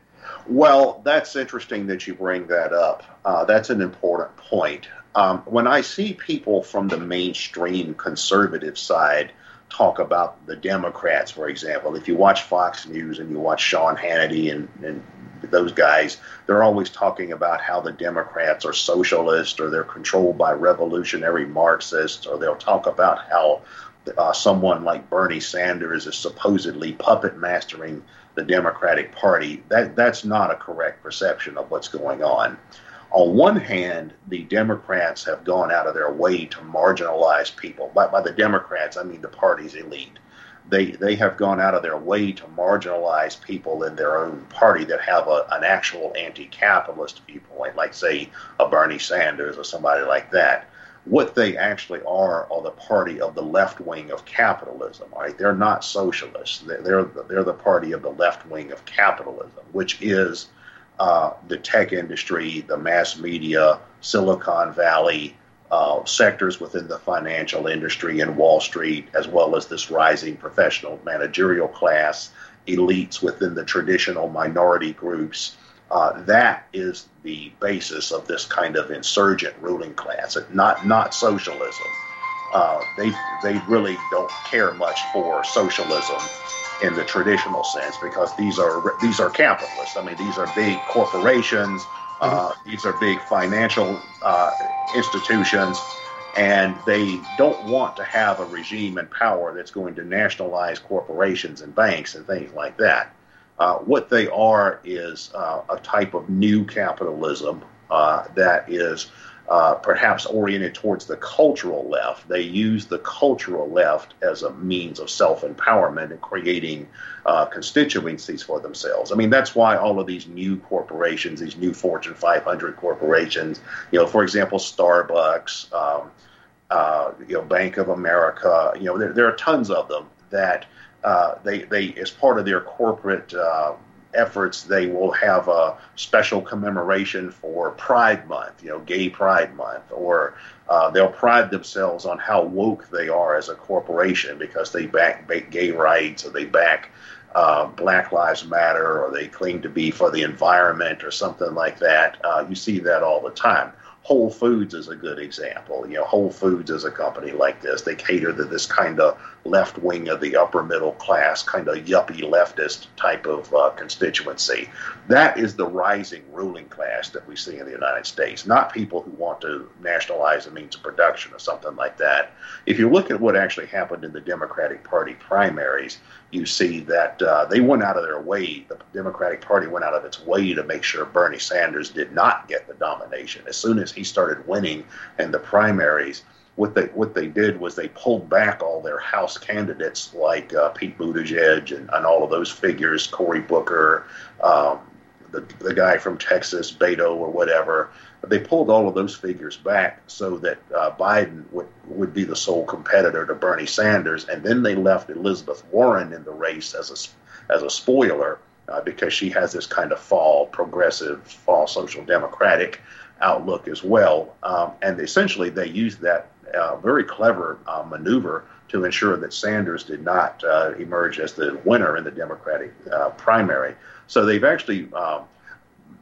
Well, that's interesting that you bring that up. Uh, that's an important point. Um, when I see people from the mainstream conservative side talk about the Democrats, for example, if you watch Fox News and you watch Sean Hannity and, and those guys, they're always talking about how the Democrats are socialist or they're controlled by revolutionary Marxists, or they'll talk about how uh, someone like Bernie Sanders is supposedly puppet mastering the Democratic Party. That that's not a correct perception of what's going on. On one hand, the Democrats have gone out of their way to marginalize people. By, by the Democrats, I mean the party's elite. They they have gone out of their way to marginalize people in their own party that have a, an actual anti-capitalist viewpoint, like, say, a Bernie Sanders or somebody like that. What they actually are are the party of the left wing of capitalism. Right? They're not socialists. They're they're, they're the party of the left wing of capitalism, which is uh, the tech industry, the mass media, Silicon Valley, uh, sectors within the financial industry and Wall Street, as well as this rising professional managerial class, elites within the traditional minority groups. Uh, that is the basis of this kind of insurgent ruling class, not not socialism. Uh, they they really don't care much for socialism in the traditional sense, because these are these are capitalists. I mean, these are big corporations. Uh, mm-hmm. These are big financial uh, institutions, and they don't want to have a regime in power that's going to nationalize corporations and banks and things like that. Uh, what they are is uh, a type of new capitalism uh, that is uh, perhaps oriented towards the cultural left. They use the cultural left as a means of self-empowerment and creating uh, constituencies for themselves. I mean, that's why all of these new corporations, these new Fortune five hundred corporations, you know, for example, Starbucks, um, uh, you know, Bank of America, you know, there, there are tons of them that Uh, they, they, as part of their corporate uh, efforts, they will have a special commemoration for Pride Month, you know, Gay Pride Month, or uh, they'll pride themselves on how woke they are as a corporation because they back, back gay rights, or they back uh, Black Lives Matter, or they claim to be for the environment or something like that. Uh, you see that all the time. Whole Foods is a good example. You know, Whole Foods is a company like this. They cater to this kind of left wing of the upper middle class, kind of yuppie leftist type of uh, constituency. That is the rising ruling class that we see in the United States, not people who want to nationalize a means of production or something like that. If you look at what actually happened in the Democratic Party primaries, you see that uh, they went out of their way, the Democratic Party went out of its way to make sure Bernie Sanders did not get the domination. As soon as he started winning in the primaries, what they what they did was they pulled back all their House candidates like uh, Pete Buttigieg and, and all of those figures, Cory Booker, um, the the guy from Texas, Beto or whatever. They pulled all of those figures back so that uh, Biden would, would be the sole competitor to Bernie Sanders, and then they left Elizabeth Warren in the race as a as a spoiler uh, because she has this kind of fall progressive, fall social democratic outlook as well. Um, and essentially, they used that uh, very clever uh, maneuver to ensure that Sanders did not uh, emerge as the winner in the Democratic uh, primary. So they've actually um,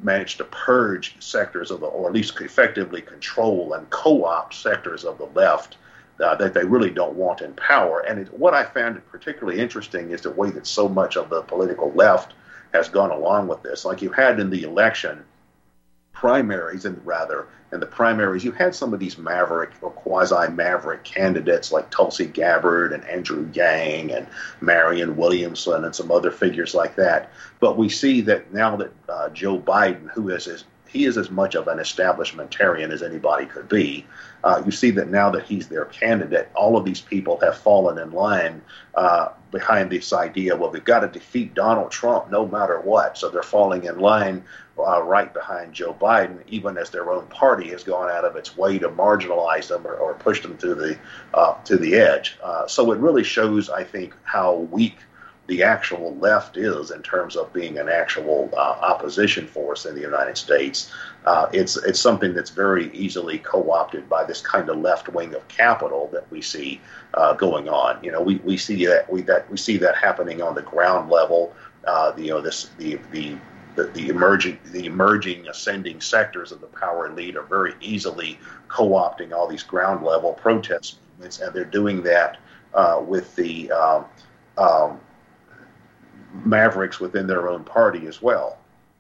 managed to purge sectors of the, or at least effectively control and co-opt sectors of the left uh, that they really don't want in power. And it, what I found particularly interesting is the way that so much of the political left has gone along with this. Like you had in the election primaries, and rather in the primaries, you had some of these maverick or quasi-maverick candidates like Tulsi Gabbard and Andrew Yang and Marianne Williamson and some other figures like that. But we see that now that uh, Joe Biden, who is as, he is as much of an establishmentarian as anybody could be, uh, you see that now that he's their candidate, all of these people have fallen in line uh, behind this idea, well, we've got to defeat Donald Trump no matter what. So they're falling in line uh, right behind Joe Biden, even as their own party has gone out of its way to marginalize them or, or push them to the uh, to the edge. Uh, so it really shows, I think, how weak the actual left is in terms of being an actual uh, opposition force in the United States. Uh, it's it's something that's very easily co-opted by this kind of left wing of capital that we see uh, going on. You know, we, we see that we that we see that happening on the ground level. Uh, the, you know, this the the The, the emerging, the emerging, ascending sectors of the power elite are very easily co-opting all these ground level protest movements, and they're doing that uh, with the um, um, mavericks within their own party as well.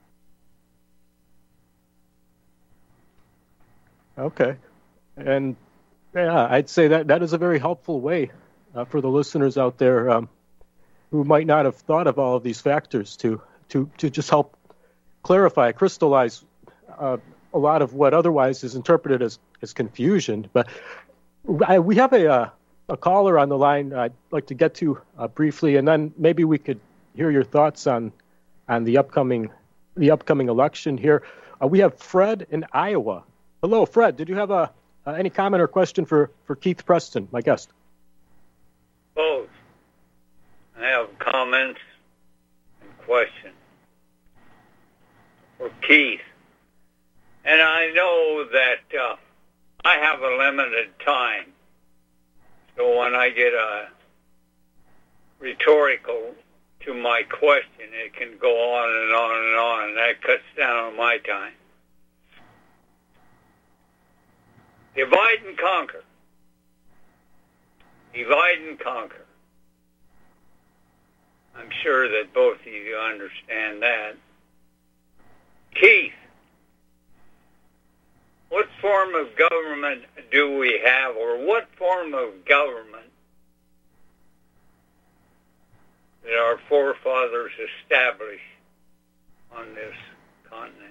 Okay, and yeah, I'd say that that is a very helpful way uh, for the listeners out there um, who might not have thought of all of these factors to to to just help clarify, crystallize uh, a lot of what otherwise is interpreted as, as confusion. But I, we have a uh, a caller on the line I'd like to get to uh, briefly, and then maybe we could hear your thoughts on on the upcoming the upcoming election here. Uh, we have Fred in Iowa. Hello, Fred. Did you have a uh, any comment or question for, for Keith Preston, my guest? Both. I have comments and questions for Keith. And I know that uh, I have a limited time. So when I get a rhetorical to my question, it can go on and on and on, and that cuts down on my time. Divide and conquer. Divide and conquer. I'm sure that both of you understand that. Keith, what form of government do we have, or what form of government that our forefathers established on this continent?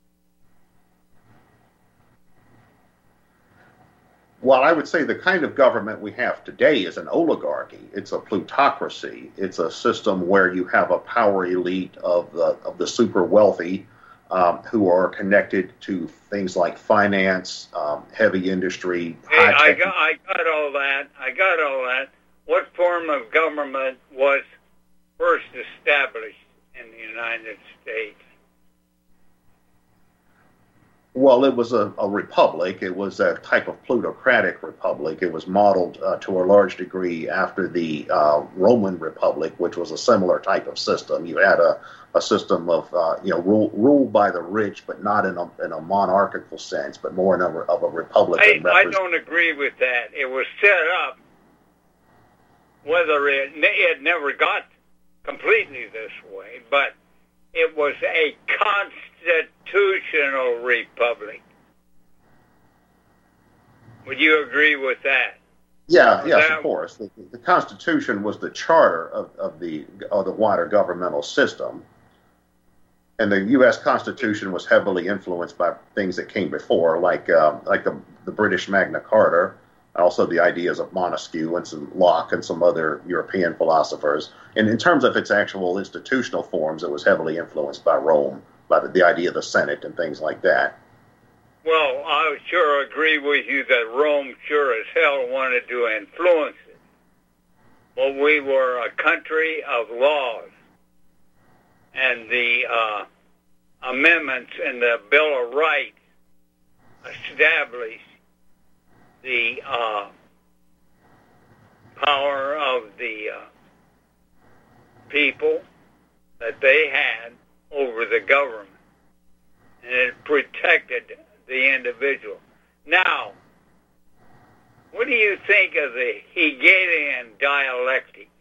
Well, I would say the kind of government we have today is an oligarchy. It's a plutocracy. It's a system where you have a power elite of the of the super wealthy um, who are connected to things like finance, um, heavy industry. Hey, I got, I got all that. I got all that. What form of government was first established in the United States? Well, it was a, a republic. It was a type of plutocratic republic. It was modeled uh, to a large degree after the uh, Roman Republic, which was a similar type of system. You had a, a system of, uh, you know, rule, ruled by the rich, but not in a, in a monarchical sense, but more in a, of a republican. I, I don't agree with that. It was set up, whether it, it never got completely this way, but it was a constitutional republic. Would you agree with that? Yeah, was yes, that, of course. The, the Constitution was the charter of, of the of the wider governmental system, and the U S Constitution was heavily influenced by things that came before, like uh, like the the British Magna Carta, also the ideas of Montesquieu and some Locke and some other European philosophers. And in terms of its actual institutional forms, it was heavily influenced by Rome, by the, the idea of the Senate and things like that. Well, I sure agree with you that Rome sure as hell wanted to influence it. But we were a country of laws. And the uh, amendments in the Bill of Rights established the uh, power of the uh, people that they had over the government. and it protected the individual. Now, what do you think of the Hegelian dialectic?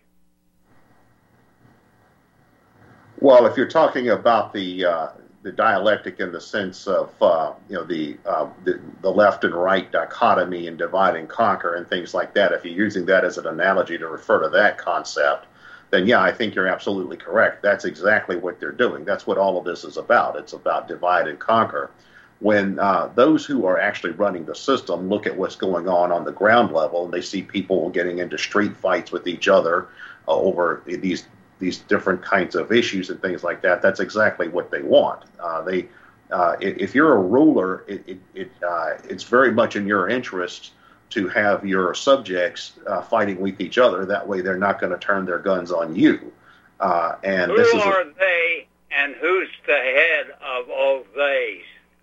Well, if you're talking about the uh, the dialectic in the sense of uh, you know the, uh, the the left and right dichotomy and divide and conquer and things like that, if you're using that as an analogy to refer to that concept, then yeah, I think you're absolutely correct. That's exactly what they're doing. That's what all of this is about. It's about divide and conquer. When uh, those who are actually running the system look at what's going on on the ground level, and they see people getting into street fights with each other uh, over these these different kinds of issues and things like that, that's exactly what they want. Uh, they, uh, if you're a ruler, it, it, it uh, it's very much in your interest to have your subjects uh, fighting with each other. That way, they're not going to turn their guns on you. Uh, and Who this is are a, they, and who's the head of all these?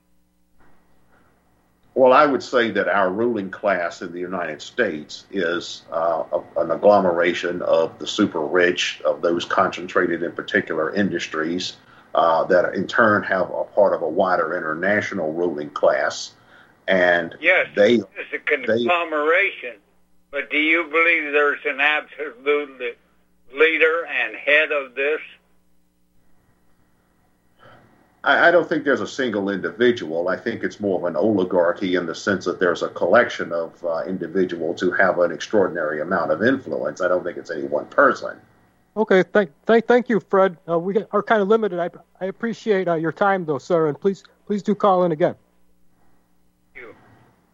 Well, I would say that our ruling class in the United States is uh, a, an agglomeration of the super rich, of those concentrated in particular industries uh, that in turn have a part of a wider international ruling class. And yes, they, it's a conglomeration, but do you believe there's an absolute leader and head of this? I don't think there's a single individual. I think it's more of an oligarchy in the sense that there's a collection of uh, individuals who have an extraordinary amount of influence. I don't think it's any one person. Okay, thank thank thank you, Fred. Uh, we are kind of limited. I I appreciate uh, your time, though, sir, and please please do call in again. Thank you.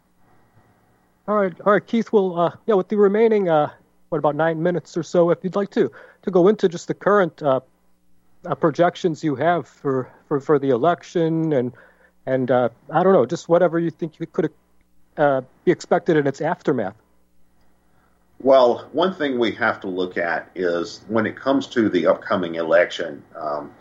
All right, all right, Keith. Well, uh, yeah, with the remaining uh, what about nine minutes or so, if you'd like to to go into just the current uh, uh, projections you have for. For, for the election and and uh, I don't know, just whatever you think you could uh, be expected in its aftermath. Well, one thing we have to look at is when it comes to the upcoming election, um,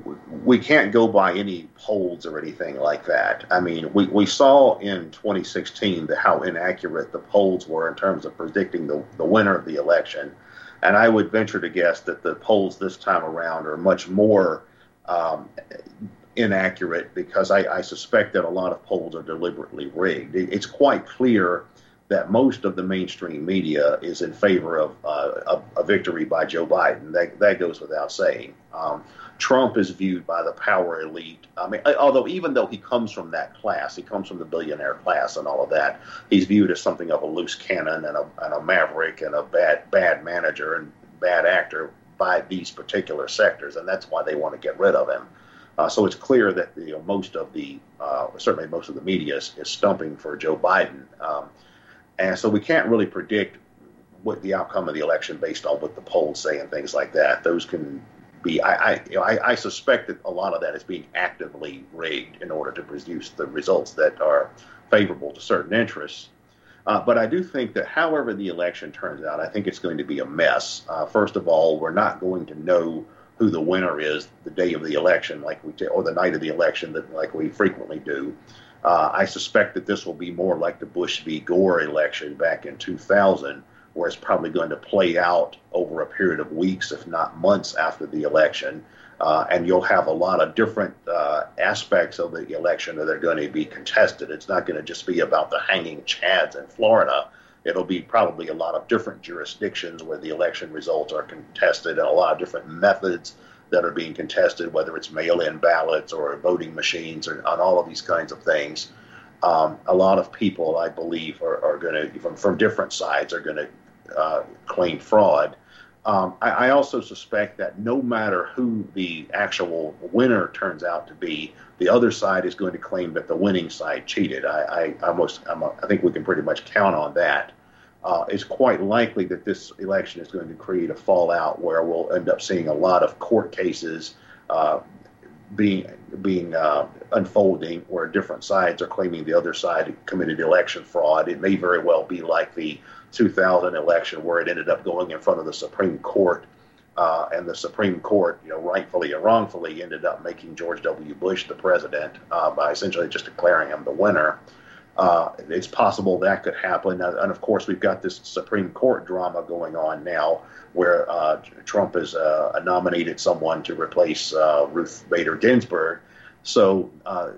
we can't go by any polls or anything like that. I mean, we, we saw in twenty sixteen the, how inaccurate the polls were in terms of predicting the, the winner of the election. And I would venture to guess that the polls this time around are much more Um, inaccurate because I, I suspect that a lot of polls are deliberately rigged. It, it's quite clear that most of the mainstream media is in favor of uh, a, a victory by Joe Biden. That, that goes without saying. Um, Trump is viewed by the power elite. I mean, although even though he comes from that class, he comes from the billionaire class and all of that, he's viewed as something of a loose cannon and a, and a maverick and a bad bad manager and bad actor by these particular sectors, and that's why they want to get rid of him. Uh, so it's clear that you know, most of the, uh, certainly most of the media is, is stumping for Joe Biden. Um, and so we can't really predict what the outcome of the election based on what the polls say and things like that. Those can be, I, I, you know, I, I suspect that a lot of that is being actively rigged in order to produce the results that are favorable to certain interests. Uh, but I do think that however the election turns out, I think it's going to be a mess. Uh, first of all, we're not going to know who the winner is the day of the election, like we t- or the night of the election, that like we frequently do. Uh, I suspect that this will be more like the Bush v. Gore election back in two thousand, where it's probably going to play out over a period of weeks, if not months, after the election. Uh, and you'll have a lot of different uh, aspects of the election that are going to be contested. It's not going to just be about the hanging chads in Florida. It'll be probably a lot of different jurisdictions where the election results are contested, and a lot of different methods that are being contested, whether it's mail-in ballots or voting machines or on all of these kinds of things. Um, a lot of people, I believe, are, are going to, from, from different sides, are going to uh, claim fraud. Um, I, I also suspect that no matter who the actual winner turns out to be, the other side is going to claim that the winning side cheated. I, I almost, I'm a, I think we can pretty much count on that. Uh, it's quite likely that this election is going to create a fallout where we'll end up seeing a lot of court cases uh, being being uh, unfolding, where different sides are claiming the other side committed election fraud. It may very well be like the two thousand election, where it ended up going in front of the Supreme Court, uh, and the Supreme Court, you know, rightfully or wrongfully, ended up making George W. Bush the president uh, by essentially just declaring him the winner. Uh, it's possible that could happen, and of course we've got this Supreme Court drama going on now, where uh, Trump has uh, nominated someone to replace uh, Ruth Bader Ginsburg. So uh,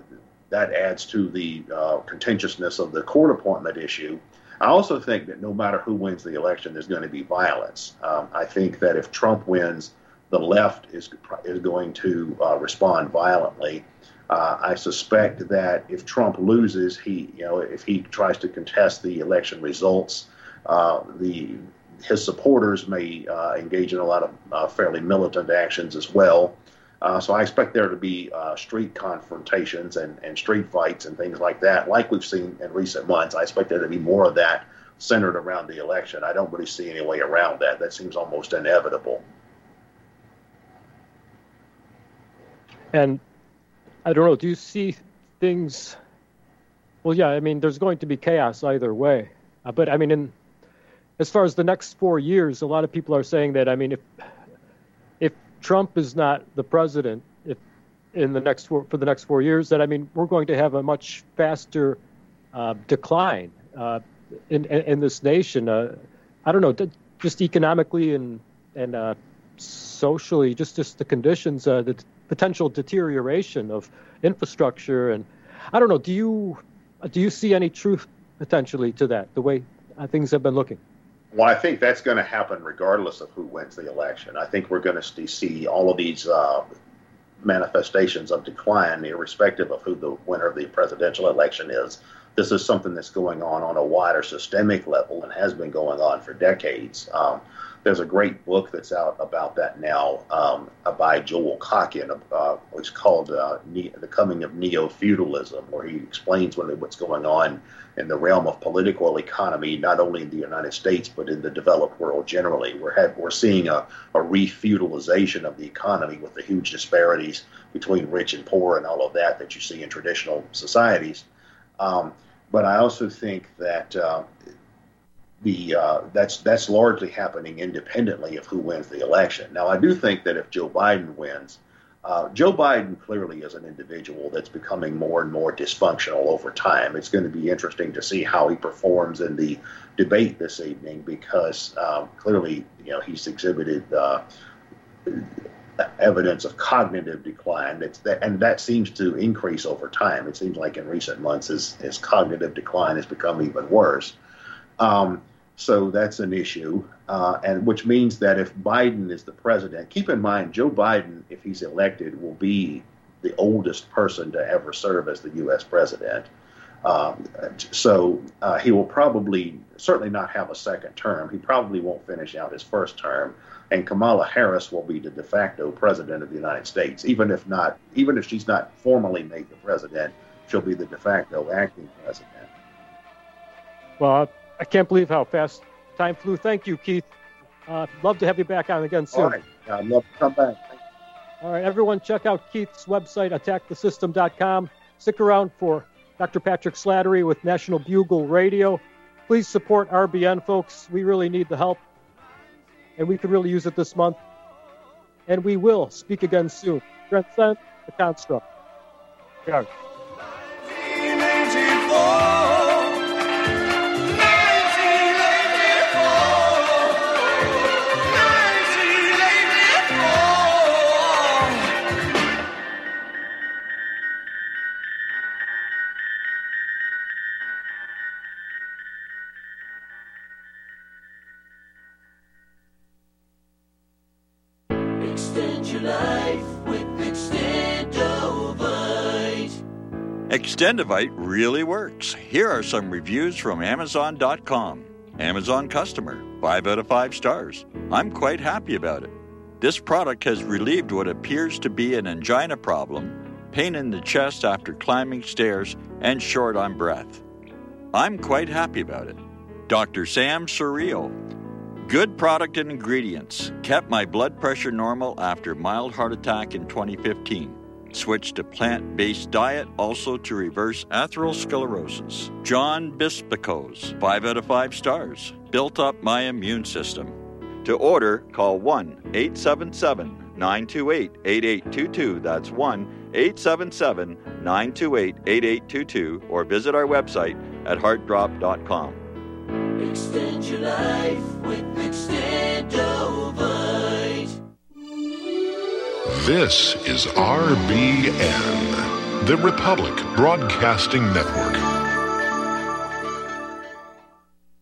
that adds to the uh, contentiousness of the court appointment issue. I also think that no matter who wins the election, there's going to be violence. Um, I think that if Trump wins, the left is is going to uh, respond violently. Uh, I suspect that if Trump loses, he, you know, if he tries to contest the election results, uh, the his supporters may uh, engage in a lot of uh, fairly militant actions as well. Uh, so I expect there to be uh, street confrontations and, and street fights and things like that, like we've seen in recent months. I expect there to be more of that centered around the election. I don't really see any way around that. That seems almost inevitable. And I don't know, do you see things, well, yeah, I mean, there's going to be chaos either way. Uh, but I mean, in as far as the next four years, a lot of people are saying that, I mean, if if Trump is not the president, if in the next four, for the next four years, that, I mean, we're going to have a much faster uh, decline uh, in, in in this nation. Uh, I don't know, just economically and and uh, socially, just just the conditions, uh, the potential deterioration of infrastructure, and I don't know. Do you do you see any truth potentially to that? The way uh, things have been looking. Well, I think that's going to happen regardless of who wins the election. I think we're going to see all of these uh, manifestations of decline, irrespective of who the winner of the presidential election is. This is something that's going on on a wider systemic level and has been going on for decades. Um, there's a great book that's out about that now um, by Joel Kotkin. Uh, it's called uh, ne- The Coming of Neo-Feudalism, where he explains what, what's going on in the realm of political economy, not only in the United States, but in the developed world generally. We're, have, we're seeing a, a re-feudalization of the economy with the huge disparities between rich and poor and all of that that you see in traditional societies. Um, but I also think that uh, the uh, that's that's largely happening independently of who wins the election. Now, I do think that if Joe Biden wins, uh, Joe Biden clearly is an individual that's becoming more and more dysfunctional over time. It's going to be interesting to see how he performs in the debate this evening, because um, clearly, you know, he's exhibited uh, evidence of cognitive decline. That's that, and that seems to increase over time. It seems like in recent months his, his cognitive decline has become even worse. Um, so that's an issue, uh, and which means that if Biden is the president, keep in mind Joe Biden, if he's elected, will be the oldest person to ever serve as the U S president. Um, so uh, he will probably certainly not have a second term. He probably won't finish out his first term. And Kamala Harris will be the de facto president of the United States. Even if not, even if she's not formally made the president, she'll be the de facto acting president. Well, I can't believe how fast time flew. Thank you, Keith. Uh, love to have you back on again soon. All right. I'd love to come back. Thank you. All right, everyone, check out Keith's website, attack the system dot com. Stick around for Doctor Patrick Slattery with National Bugle Radio. Please support R B N, folks. We really need the help, and we could really use it this month. And we will speak again soon. Transcend the construct. Yeah. Extend your life with Extendovite. Extendovite really works. Here are some reviews from Amazon dot com. Amazon customer, five out of five stars. I'm quite happy about it. This product has relieved what appears to be an angina problem, pain in the chest after climbing stairs, and short on breath. I'm quite happy about it. Doctor Sam Surreal. Good product and ingredients. Kept my blood pressure normal after mild heart attack in twenty fifteen. Switched to plant-based diet also to reverse atherosclerosis. John Bispicos, five out of five stars. Built up my immune system. To order, call one eight seven seven, nine two eight, eight eight two two. That's one eight seven seven, nine two eight, eight eight two two, or visit our website at heart drop dot com. Extend your life with Extendovite. This is R B N, The Republic Broadcasting Network.